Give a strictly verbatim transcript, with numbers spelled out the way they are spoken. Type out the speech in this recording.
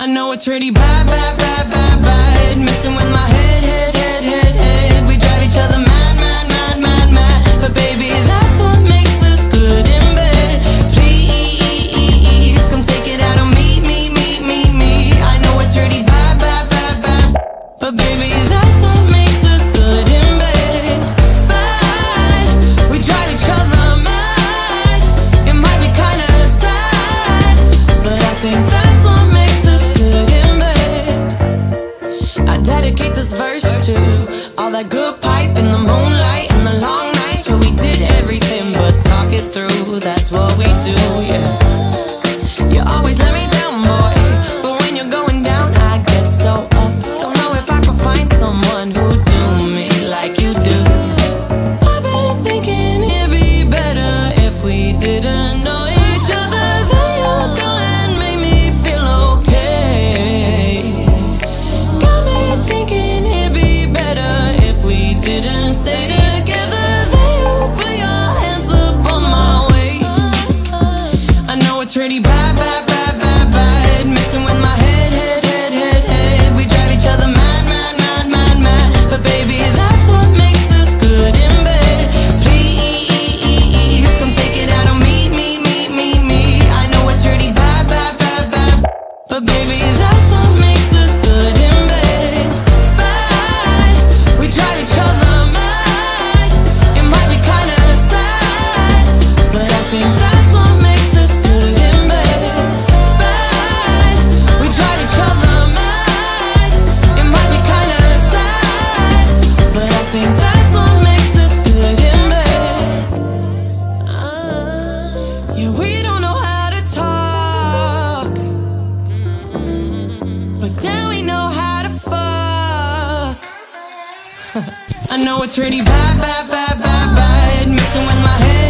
I know it's really bad, bad, bad, bad, bad. Messing with my head, head, head, head, head. We drive each other mad, mad, mad, mad, mad. But baby, that's what makes us good in bed. Please, come take it out on me, me, me, me, me. I know it's really bad, bad, bad, bad. But baby, that's what makes us good in bed. Bad, we drive each other mad. It might be kinda sad, but I think that's what makes us good in bed. I dedicate this verse to all that good pipe in the moonlight and the long nights where we did everything but talk it through. That's what we do, yeah. You always let me down, boy, but when you're going down, I get so up. Don't know if I could find someone who do me like you do. I've been thinking it'd be better if we didn't know each other. Then you go and make me feel okay. Got me thinking it'd be better if we didn't stay together. Then you put your hands up on my waist. I know it's really bad, bad, bad, bad, bad. Messing with my head, head, head, head, head. We drive each other mad, mad, mad, mad, mad. But baby, that's what makes us good in bed. Please, come take it out on me, me, me, me, me. I know it's really bad, bad, bad, bad. But baby, that's what makes us good in bed. It's bad, we drive each other mad. It might be kinda sad, but I think that's what makes us good in bed. It's bad, we drive each other mad. It might be kinda sad, but I think that's what makes us good in bed. Ah, yeah, we don't know how to talk, but then we know how to fuck. I know it's really bad, bad, bad, bad, bad. Messing with my head.